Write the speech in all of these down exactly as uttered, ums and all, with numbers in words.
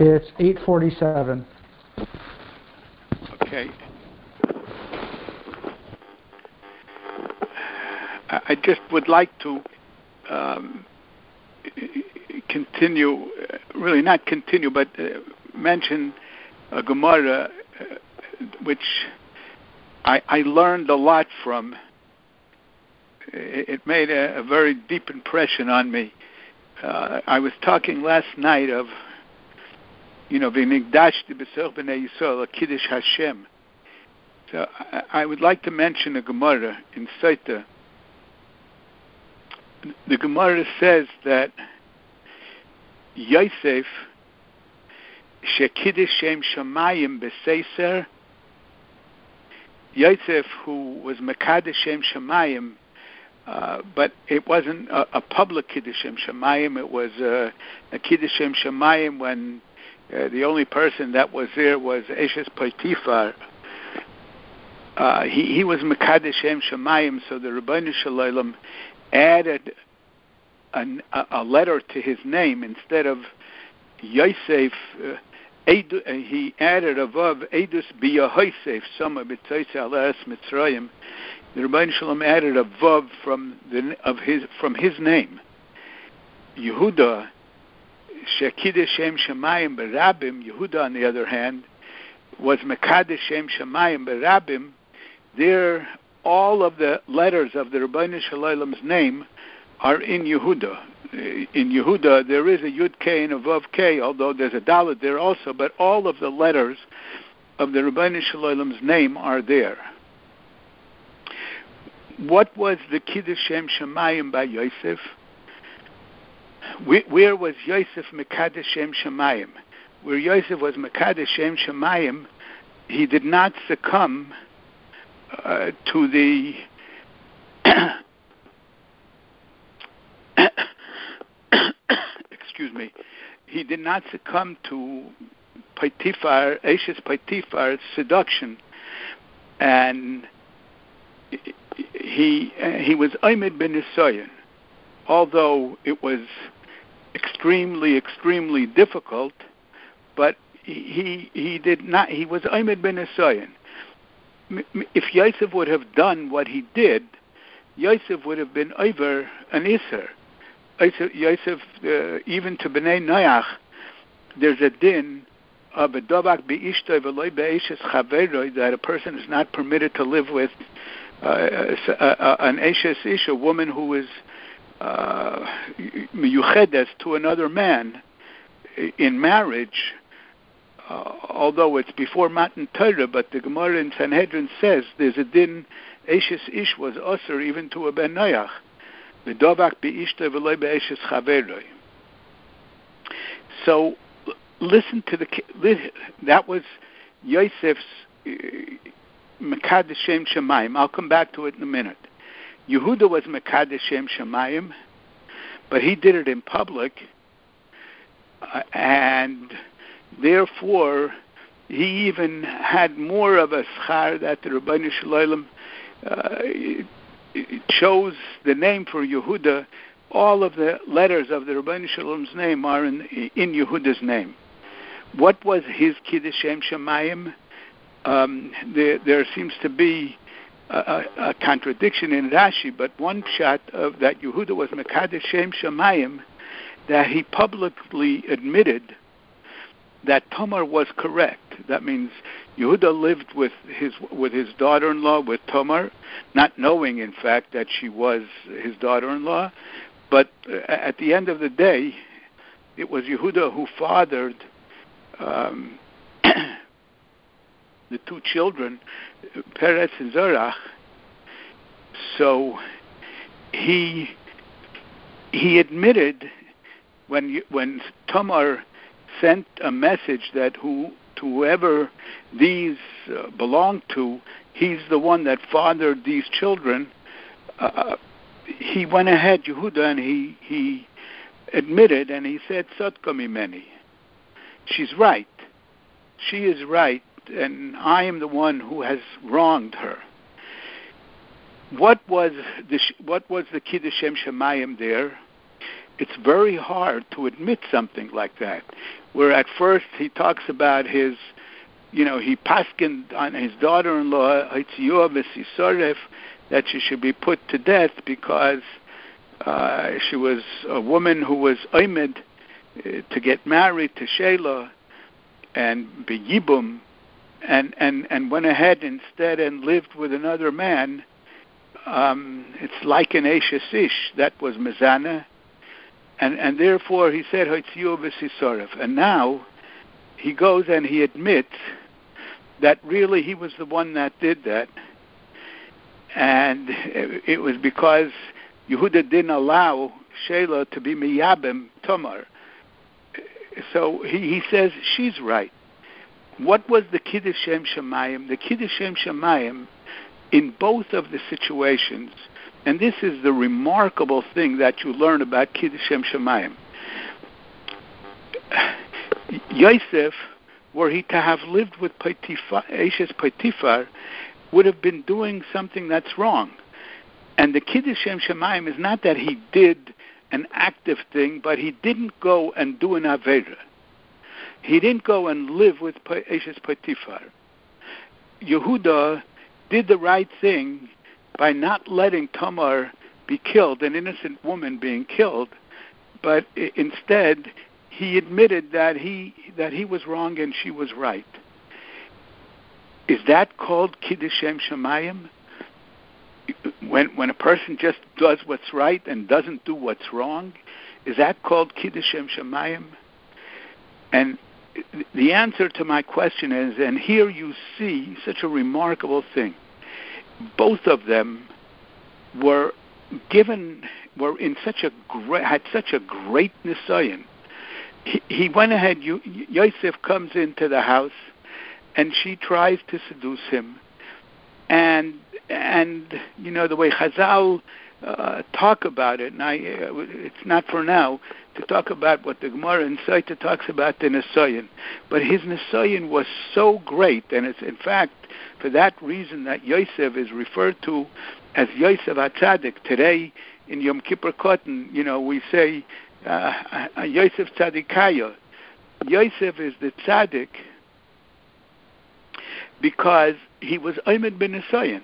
It's eight forty-seven. Okay. I just would like to um, continue, really not continue, but uh, mention a Gemara uh, which I, I learned a lot from. It, it made a, a very deep impression on me. Uh, I was talking last night of, you know, v'nigdashti b'soch b'nei Yisrael, Kiddush Hashem. So I, I would like to mention a Gemara in Saita. The Gemara says that Yosef shekiddush shem shamayim b'seiser, Yosef, who was mekadesh shem shamayim, uh, but it wasn't a, a public kiddush shem shamayim. It was uh, a kiddush shem shamayim when uh, the only person that was there was Eshes Potifar. Uh, he he was mekadesh shem shamayim, so the Rebbeinu Shalom added an, a, a letter to his name instead of Yosef. Uh, Edu, uh, he added above Edus b'Yahosef Sama b'Tzoyse Alas Mitzrayim. The Rebbeinu Shalom added a vav from the of his from his name. Yehuda shekiddush shem shamayim berabim. Yehuda, on the other hand, was mekadesh shem shamayim berabim. There, all of the letters of the Rebbeinu Shalom's name are in Yehuda. In Yehuda, there is a Yud K and a Vav K, although there's a Dalet there also, but all of the letters of the Rebbeinu Shalom's name are there. What was the Kiddush Shem Shamayim by Yosef? Where was Yosef Mekadesh Shem Shamayim? Where Yosef was Mekadesh Shem Shamayim, he did not succumb uh, to the excuse me, he did not succumb to Potifar, Eshes Potifar's seduction, and he he was Omed ben Nisayan, although it was extremely, extremely difficult, but he he did not. He was Omed ben Nisayan. If Yosef would have done what he did, Yosef would have been over an Isser. Yosef, uh, even to Bnei Noach, there's a din of a dobak be'ishtoi v'loi be'eshes chaveroi, that a person is not permitted to live with uh, uh, an eshes ish, a woman who is miyuchedes uh, to another man in marriage, uh, although it's before Matan Torah, but the Gemara in Sanhedrin says there's a din, eshes ish was usher even to a ben Noach. So listen to the that was Yosef's Mekadesh Shem Shamayim. I'll come back to it in a minute. Yehuda was Mekadesh Shem Shamayim, but he did it in public, uh, and therefore he even had more of a schar that the Rebbeinu Shalom uh, chose the name for Yehuda. All of the letters of the Rebbeinu Shalom's name are in in Yehuda's name. What was his Kiddush Shem Shamayim? Um, there, there seems to be a, a, a contradiction in Rashi, but one pshat of that Yehuda was Mekadesh Shem Shamayim, that he publicly admitted that Tamar was correct. That means Yehuda lived with his with his daughter-in-law, with Tamar, not knowing, in fact, that she was his daughter-in-law. But at the end of the day, it was Yehuda who fathered um, the two children, Peretz and Zerach. So he he admitted when when Tamar sent a message that who to whoever these uh, belonged to, he's the one that fathered these children. Uh, he went ahead, Yehuda, and he he admitted, and he said, "Sotka mimeni." She's right. She is right, and I am the one who has wronged her. What was the what was the Kiddush Shem Shamayim there? it's very hard to admit something like that. Where at first he talks about his, you know, he paskined on his daughter-in-law, that she should be put to death because uh, she was a woman who was oimed uh, to get married to Shelah and beyibum, and, and, and went ahead instead and lived with another man. Um, it's like an Eishes Ish, that was Mezana, and, and therefore he said, and now he goes and he admits that really he was the one that did that, and it, it was because Yehuda didn't allow Shelah to be miyabim Tamar. So he, he says she's right. What was the Kiddush Shem Shamayim? The Kiddush Shem Shamayim in both of the situations, and this is the remarkable thing that you learn about Kiddush Shem Shamayim. Yosef, were he to have lived with Potiphar, Eishes Potiphar, would have been doing something that's wrong. And the Kiddush Shem Shamayim is not that he did an active thing, but he didn't go and do an Avera. He didn't go and live with Eishes Potiphar. Yehuda did the right thing by not letting Tamar be killed, an innocent woman being killed, but instead he admitted that he that he was wrong and she was right. Is that called Kiddush Shem Shamayim? When when a person just does what's right and doesn't do what's wrong, is that called Kiddush Shem Shamayim? And the answer to my question is, and here you see such a remarkable thing. Both of them were given, were in such a great, had such a great nisayon. He, he went ahead. Yosef comes into the house, and she tries to seduce him, and and you know the way Chazal uh, talk about it. And I, uh, it's not for now to talk about what the Gemara in Saita talks about the nisayon, but his nisayon was so great, and it's in fact for that reason that Yosef is referred to as Yosef HaTzadik. Today in Yom Kippur Cotton, you know, we say uh, Yosef Tzadikaya. Yosef is the tzaddik because he was Omed ben Nisayon.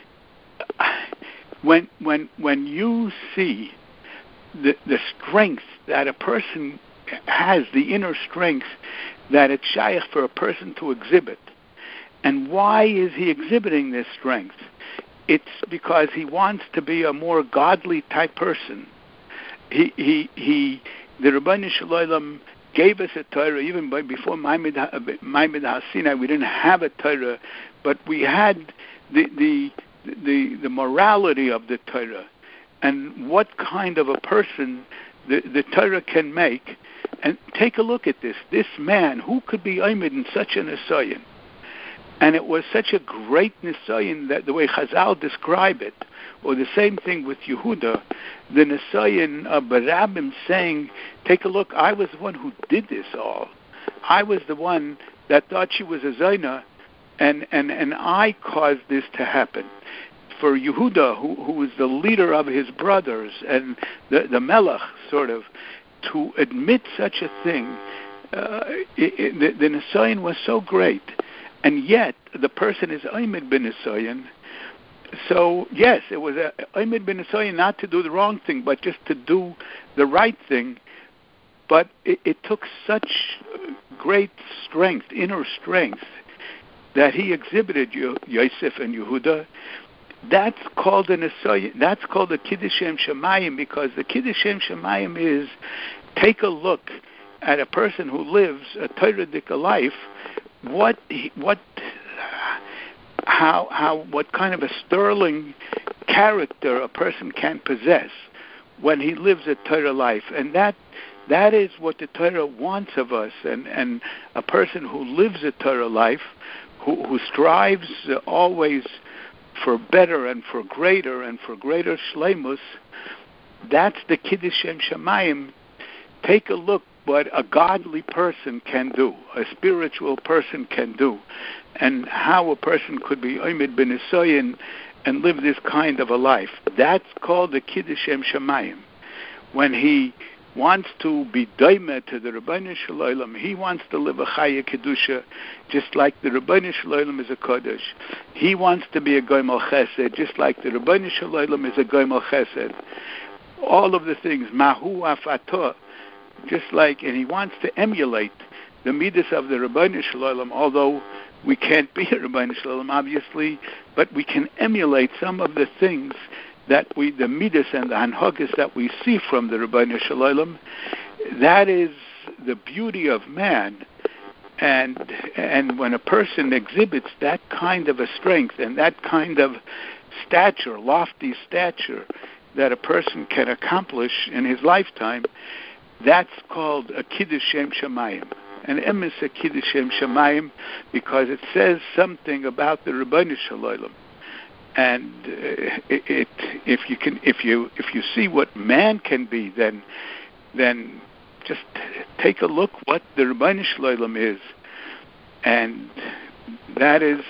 When when when you see the the strength that a person has, the inner strength that it's shaykh for a person to exhibit, and why is he exhibiting this strength? It's because he wants to be a more godly type person. He he he. The Rabbeinu Shalom gave us a Torah even by, before Maimed HaSinai. We didn't have a Torah, but we had the the the the morality of the Torah and what kind of a person the, the Torah can make. And take a look at this. This man, who could be Omed in such a nisayon? And it was such a great nisayon that the way Chazal describe it, or the same thing with Yehuda, the nisayon of Barabim saying, take a look, I was the one who did this all. I was the one that thought she was a Zaina, and, and, and I caused this to happen. For Yehuda, who, who was the leader of his brothers, and the, the Melech, sort of, to admit such a thing, uh, it, it, the, the nisayon was so great. And yet, the person is Omed ben Nisayon. So, yes, it was a Omed ben Nisayon not to do the wrong thing, but just to do the right thing. But it, it took such great strength, inner strength, that he exhibited Yosef and Yehuda. That's called a Nisayon. That's called a Kiddush Shem Shamayim, because the Kiddush Shem Shamayim is take a look at a person who lives a Torah-dik life. What, what, how, how, what kind of a sterling character a person can possess when he lives a Torah life, and that, that is what the Torah wants of us. And, and a person who lives a Torah life, who, who strives uh, always for better and for greater and for greater shleimus, that's the Kiddush Shem Shamayim. Take a look what a godly person can do, a spiritual person can do, and how a person could be Omed ben Nisayon and live this kind of a life. That's called the Kiddush Shem Shamayim. When he wants to be doime to the Rebbeinu Shalom. He wants to live a Chaya Kedusha, just like the Rebbeinu Shalom is a Kodesh. He wants to be a Goyim al Chesed, just like the Rebbeinu Shalom is a Goyim al Chesed. All of the things, Mahu Afato, just like, and he wants to emulate the midas of the Rebbeinu Shalom, although we can't be a Rebbeinu Shalom, obviously, but we can emulate some of the things that we, the midas and the hanhagos that we see from the Rebbeinu Shalom. That is the beauty of man, and and when a person exhibits that kind of a strength and that kind of stature, lofty stature, that a person can accomplish in his lifetime, that's called a Kiddush Shem Shamayim. An emes a Kiddush Shem Shamayim, because it says something about the Rebbeinu Shalom. And uh, it, it, if you can, if you if you see what man can be, then then just take a look what the Rebbeinu Shalom is, and that is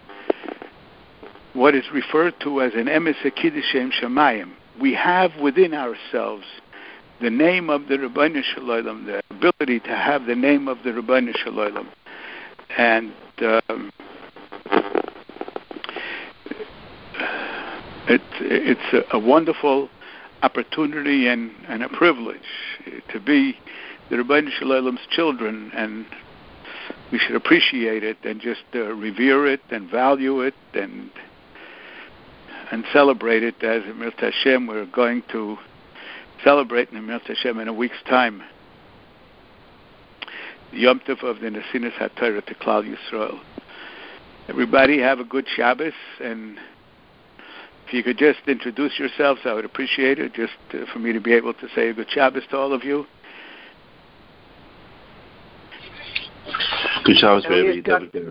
what is referred to as an emes a Kiddush Shem Shamayim. We have within ourselves the name of the Rebbeinu Shalom, the ability to have the name of the Rebbeinu Shalom, and um, it, it's a, a wonderful opportunity and, and a privilege to be the Rebbeinu Shalom's children, and we should appreciate it and just uh, revere it and value it and and celebrate it. As Emirat Hashem, we're going to celebrate in Emirat Hashem in a week's time the Yom Tov of the Nesinas HaTorah to Klal Yisrael. Everybody have a good Shabbos, and if you could just introduce yourselves, I would appreciate it, just uh, for me to be able to say a good Shabbos to all of you. Good Shabbos, Rebbe.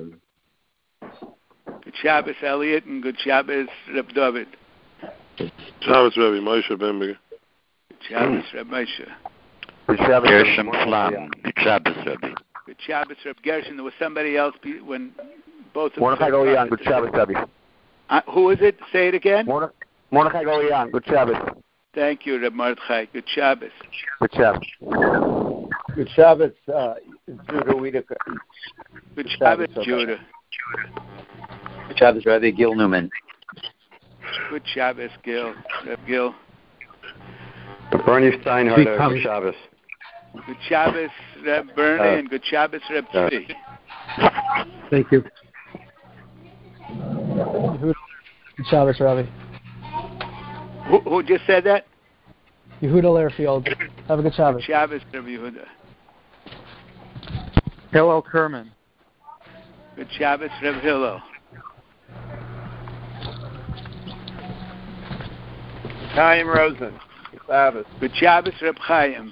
Good Shabbos, Elliot, and good Shabbos, Reb David. Shabbos, Rebbe. Moshe Benberger. Good Shabbos, Reb Moshe. Good Shabbos, Gershom Flam. Good Shabbos, Rebbe. Good Shabbos, Reb Gershon. There was somebody else be, when both of Mordechai Golian. Good Shabbos, Rebbe. Uh, who is it? Say it again. Mordechai Golian. Good Shabbos. Thank you, Reb Mordechai. Good Shabbos. Good Shabbos. Good Shabbos, uh, Judah Wiedeker. Good Shabbos, Judah. Good Shabbos, Rebbe. Gil Newman. Good Shabbos, Gil. Reb Gil. Bernie Steinhardt. Good Shabbos. Good Shabbos, Reb Bernie, uh, and good Shabbos, Reb Tzvi. Thank you. Good Shabbos, Ravi. Who, who just said that? Yehuda Learfield. Have a good Shabbos. Good Shabbos, Reb Yehuda. Hillel Kerman. Good Shabbos, Reb Hillel. Chaim Rosen. Good Shabbos. Good Shabbos, Reb Chaim.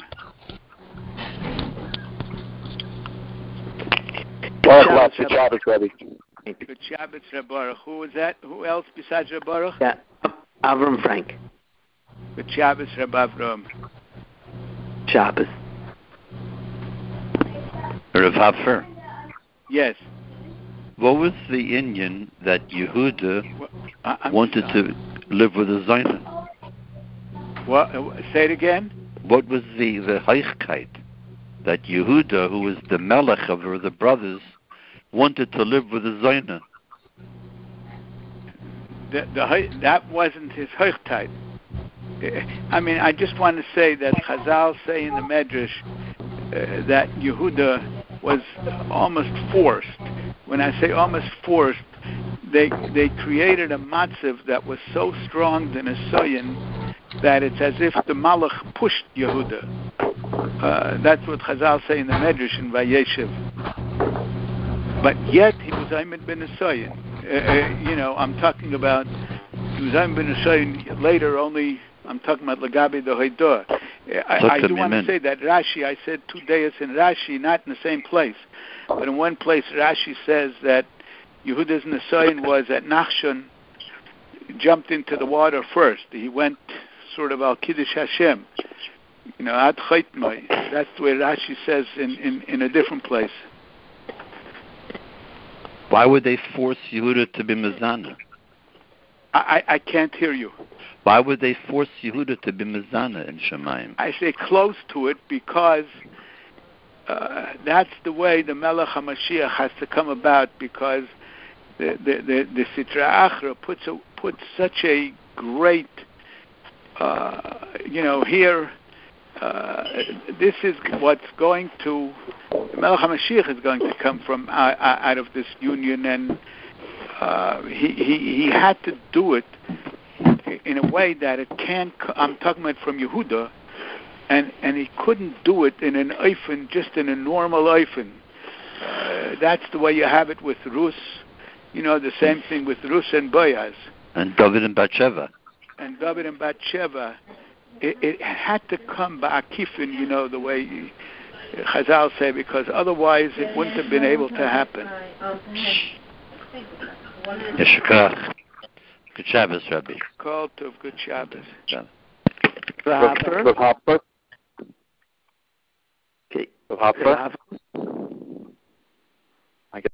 Baruch, good Shabbos, Rebbe. Good Shabbos, Reb Baruch. Who was that? Who else besides Reb Baruch? Yeah, Avram Frank. Good Shabbos, Reb Avram. Shabbos. Rav Haffer. Yes. What was the Indian that Yehuda well, I, wanted sorry. to live with a Zayna? What? Say it again. What was the the Heichkeit that Yehuda, who was the Melech of her, the brothers, wanted to live with a Zayna? The, the, that wasn't his Heichkeit. I mean, I just want to say that Chazal say in the Medrash uh, that Yehuda was almost forced. When I say almost forced, they they created a matzav that was so strong the Nesoyin that it's as if the Malach pushed Yehuda. Uh, that's what Chazal say in the Medrash in Vayeshev. But yet he was Aymed ben Nesoyin. Uh, uh, you know, I'm talking about he was Aymed ben Nesoyin later. Only I'm talking about Lagabi the Hoidah. I, I do want to say that Rashi. I said two days in Rashi, not in the same place, but in one place Rashi says that Yehuda's Nesoyin was at Nachshon, jumped into the water first. He went sort of al Kiddush Hashem. You know, ad chaytmai. That's the way Rashi says in, in, in a different place. Why would they force Yehuda to be Mizana? I, I can't hear you. Why would they force Yehuda to be Mizana in Shemayim? I say close to it because uh, that's the way the Melech HaMashiach has to come about, because the the the, the Sitra Achra puts a, puts such a great, uh, you know, here. Uh, this is what's going to the Melech HaMashiach is going to come from uh, out of this union, and uh, he he he had to do it in a way that it can't. I'm talking about from Yehuda, and and he couldn't do it in an oifen, just in a normal oifen. Uh, that's the way you have it with Rus. You know, the same thing with Rus and Boaz. And David and Bathsheba. And David and Bathsheba. It, it had to come by Akifin, you know, the way Chazal say, because otherwise it wouldn't have been able to happen. Yeshikach. Good Shabbos, Rabbi. Call to good Shabbos. Rav. Rav Hopper. Okay. Rav Hopper.